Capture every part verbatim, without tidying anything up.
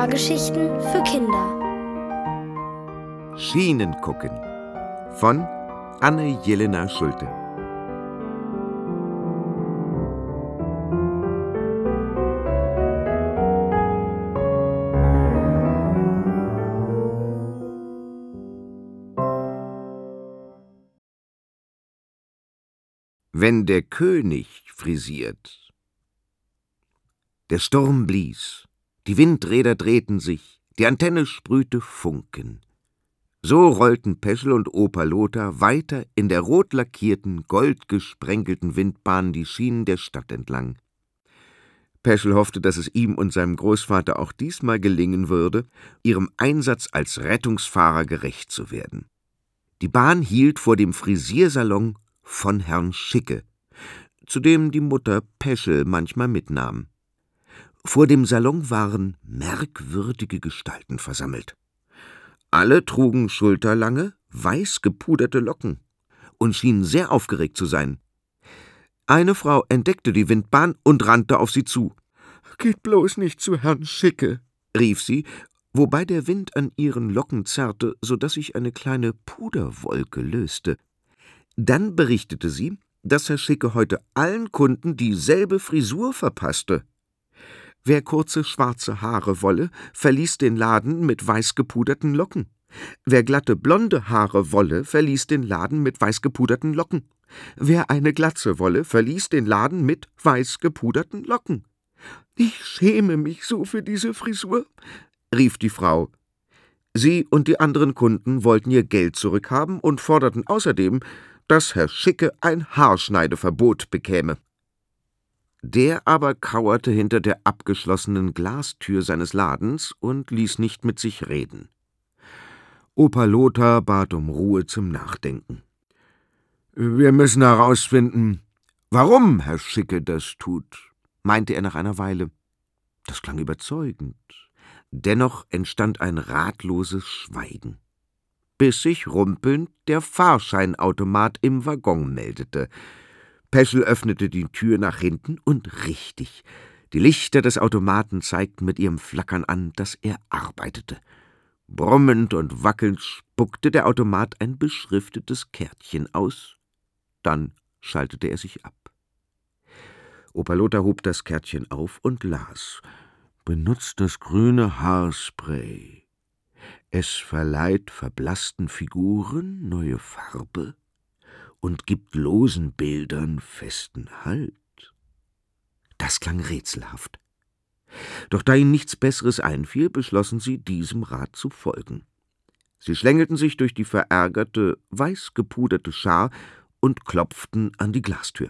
Hörgeschichten für Kinder. Schienen gucken von Anne-Jelena Schulte. Wenn der König frisiert. Der Sturm blies, die Windräder drehten sich, die Antenne sprühte Funken. So rollten Peschel und Opa Lothar weiter in der rot lackierten, goldgesprenkelten Windbahn die Schienen der Stadt entlang. Peschel hoffte, dass es ihm und seinem Großvater auch diesmal gelingen würde, ihrem Einsatz als Rettungsfahrer gerecht zu werden. Die Bahn hielt vor dem Frisiersalon von Herrn Schicke, zu dem die Mutter Peschel manchmal mitnahm. Vor dem Salon waren merkwürdige Gestalten versammelt. Alle trugen schulterlange, weiß gepuderte Locken und schienen sehr aufgeregt zu sein. Eine Frau entdeckte die Windbahn und rannte auf sie zu. »Geht bloß nicht zu Herrn Schicke«, rief sie, wobei der Wind an ihren Locken zerrte, so dass sich eine kleine Puderwolke löste. Dann berichtete sie, dass Herr Schicke heute allen Kunden dieselbe Frisur verpasste. Wer kurze schwarze Haare wolle, verließ den Laden mit weiß gepuderten Locken. Wer glatte blonde Haare wolle, verließ den Laden mit weiß gepuderten Locken. Wer eine Glatze wolle, verließ den Laden mit weiß gepuderten Locken. »Ich schäme mich so für diese Frisur«, rief die Frau. Sie und die anderen Kunden wollten ihr Geld zurückhaben und forderten außerdem, dass Herr Schicke ein Haarschneideverbot bekäme. Der aber kauerte hinter der abgeschlossenen Glastür seines Ladens und ließ nicht mit sich reden. Opa Lothar bat um Ruhe zum Nachdenken. »Wir müssen herausfinden, warum Herr Schicke das tut«, meinte er nach einer Weile. Das klang überzeugend. Dennoch entstand ein ratloses Schweigen, bis sich rumpelnd der Fahrscheinautomat im Waggon meldete. Peschel öffnete die Tür nach hinten und richtig, die Lichter des Automaten zeigten mit ihrem Flackern an, dass er arbeitete. Brummend und wackelnd spuckte der Automat ein beschriftetes Kärtchen aus, dann schaltete er sich ab. Opa Lothar hob das Kärtchen auf und las: »Benutzt das grüne Haarspray. Es verleiht verblassten Figuren neue Farbe und gibt losen Bildern festen Halt.« Das klang rätselhaft. Doch da ihnen nichts Besseres einfiel, beschlossen sie, diesem Rat zu folgen. Sie schlängelten sich durch die verärgerte, weiß gepuderte Schar und klopften an die Glastür.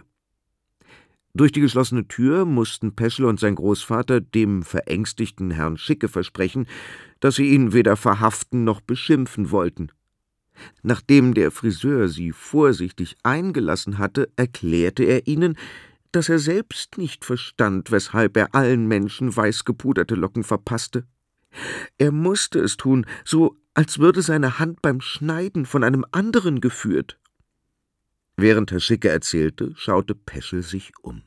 Durch die geschlossene Tür mussten Peschel und sein Großvater dem verängstigten Herrn Schicke versprechen, dass sie ihn weder verhaften noch beschimpfen wollten. Nachdem der Friseur sie vorsichtig eingelassen hatte, erklärte er ihnen, dass er selbst nicht verstand, weshalb er allen Menschen weiß gepuderte Locken verpasste. Er musste es tun, so als würde seine Hand beim Schneiden von einem anderen geführt. Während Herr Schicke erzählte, schaute Peschel sich um.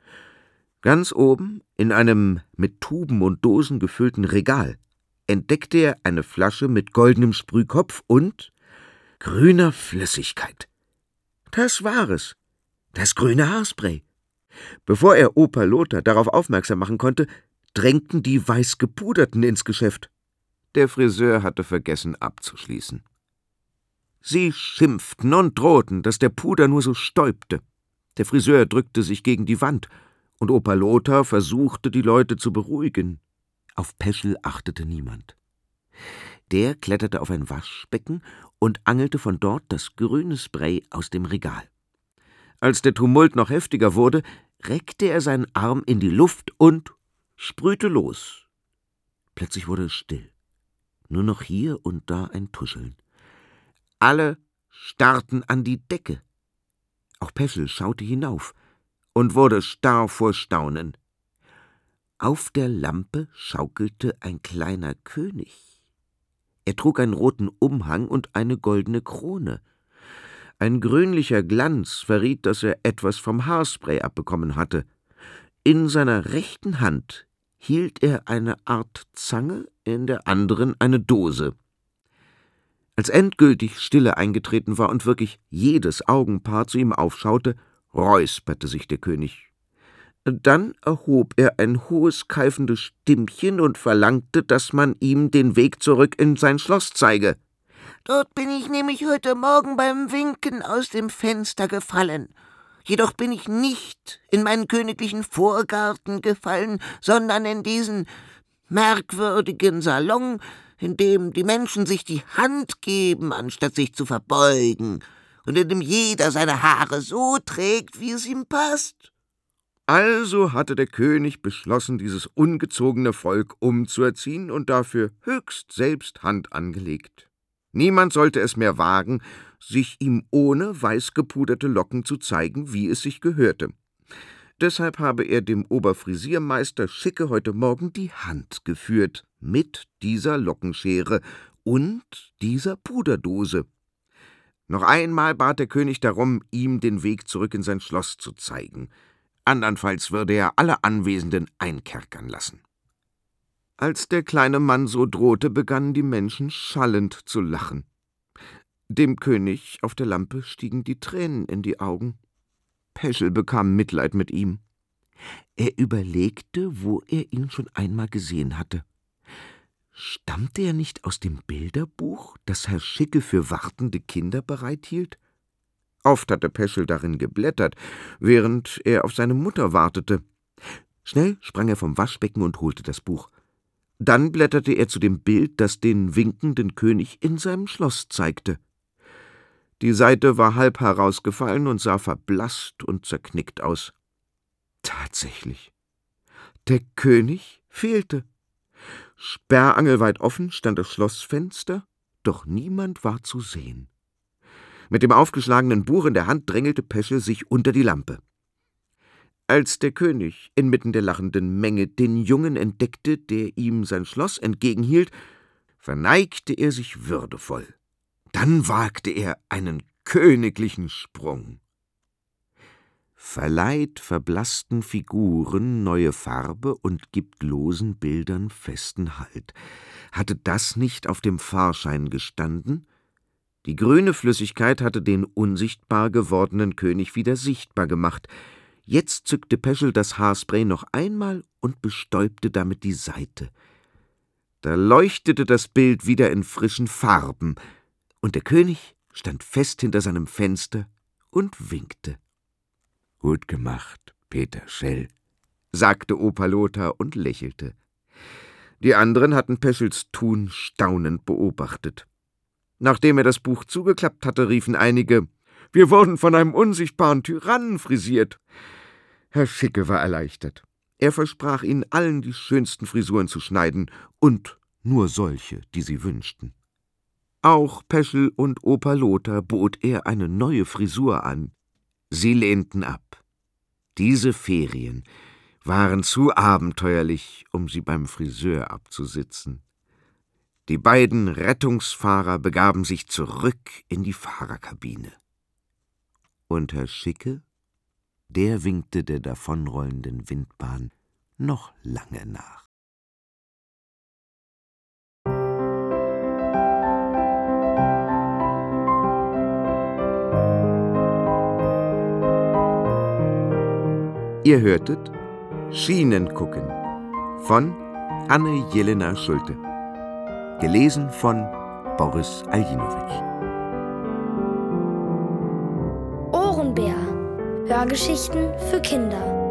Ganz oben, in einem mit Tuben und Dosen gefüllten Regal, entdeckte er eine Flasche mit goldenem Sprühkopf und grüner Flüssigkeit. Das war es, das grüne Haarspray. Bevor er Opa Lothar darauf aufmerksam machen konnte, drängten die Weißgepuderten ins Geschäft. Der Friseur hatte vergessen abzuschließen. Sie schimpften und drohten, dass der Puder nur so stäubte. Der Friseur drückte sich gegen die Wand, und Opa Lothar versuchte, die Leute zu beruhigen. Auf Peschel achtete niemand. Der kletterte auf ein Waschbecken und angelte von dort das grüne Spray aus dem Regal. Als der Tumult noch heftiger wurde, reckte er seinen Arm in die Luft und sprühte los. Plötzlich wurde es still. Nur noch hier und da ein Tuscheln. Alle starrten an die Decke. Auch Peschel schaute hinauf und wurde starr vor Staunen. Auf der Lampe schaukelte ein kleiner König. Er trug einen roten Umhang und eine goldene Krone. Ein grünlicher Glanz verriet, dass er etwas vom Haarspray abbekommen hatte. In seiner rechten Hand hielt er eine Art Zange, in der anderen eine Dose. Als endgültig Stille eingetreten war und wirklich jedes Augenpaar zu ihm aufschaute, räusperte sich der König. Dann erhob er ein hohes, keifendes Stimmchen und verlangte, dass man ihm den Weg zurück in sein Schloss zeige. »Dort bin ich nämlich heute Morgen beim Winken aus dem Fenster gefallen. Jedoch bin ich nicht in meinen königlichen Vorgarten gefallen, sondern in diesen merkwürdigen Salon, in dem die Menschen sich die Hand geben, anstatt sich zu verbeugen, und in dem jeder seine Haare so trägt, wie es ihm passt.« Also hatte der König beschlossen, dieses ungezogene Volk umzuerziehen und dafür höchst selbst Hand angelegt. Niemand sollte es mehr wagen, sich ihm ohne weiß gepuderte Locken zu zeigen, wie es sich gehörte. Deshalb habe er dem Oberfrisiermeister Schicke heute Morgen die Hand geführt, mit dieser Lockenschere und dieser Puderdose. Noch einmal bat der König darum, ihm den Weg zurück in sein Schloss zu zeigen. Andernfalls würde er alle Anwesenden einkerkern lassen. Als der kleine Mann so drohte, begannen die Menschen schallend zu lachen. Dem König auf der Lampe stiegen die Tränen in die Augen. Peschel bekam Mitleid mit ihm. Er überlegte, wo er ihn schon einmal gesehen hatte. Stammte er nicht aus dem Bilderbuch, das Herr Schicke für wartende Kinder bereithielt? Oft hatte Peschel darin geblättert, während er auf seine Mutter wartete. Schnell sprang er vom Waschbecken und holte das Buch. Dann blätterte er zu dem Bild, das den winkenden König in seinem Schloss zeigte. Die Seite war halb herausgefallen und sah verblasst und zerknickt aus. Tatsächlich, der König fehlte. Sperrangelweit offen stand das Schlossfenster, doch niemand war zu sehen. Mit dem aufgeschlagenen Buch in der Hand drängelte Peschel sich unter die Lampe. Als der König inmitten der lachenden Menge den Jungen entdeckte, der ihm sein Schloss entgegenhielt, verneigte er sich würdevoll. Dann wagte er einen königlichen Sprung. Verleiht verblassten Figuren neue Farbe und gibt losen Bildern festen Halt. Hatte das nicht auf dem Fahrschein gestanden? Die grüne Flüssigkeit hatte den unsichtbar gewordenen König wieder sichtbar gemacht. Jetzt zückte Peschel das Haarspray noch einmal und bestäubte damit die Seite. Da leuchtete das Bild wieder in frischen Farben, und der König stand fest hinter seinem Fenster und winkte. »Gut gemacht, Peter Schell«, sagte Opa Lothar und lächelte. Die anderen hatten Peschels Tun staunend beobachtet. Nachdem er das Buch zugeklappt hatte, riefen einige, »Wir wurden von einem unsichtbaren Tyrannen frisiert.« Herr Schicke war erleichtert. Er versprach ihnen allen, die schönsten Frisuren zu schneiden, und nur solche, die sie wünschten. Auch Peschel und Opa Lothar bot er eine neue Frisur an. Sie lehnten ab. Diese Ferien waren zu abenteuerlich, um sie beim Friseur abzusitzen. Die beiden Rettungsfahrer begaben sich zurück in die Fahrerkabine. Und Herr Schicke, der winkte der davonrollenden Windbahn noch lange nach. Ihr hörtet Schienengucken von Anne-Jelena Schulte. Gelesen von Boris Aljinowitsch. Ohrenbär. Hörgeschichten für Kinder.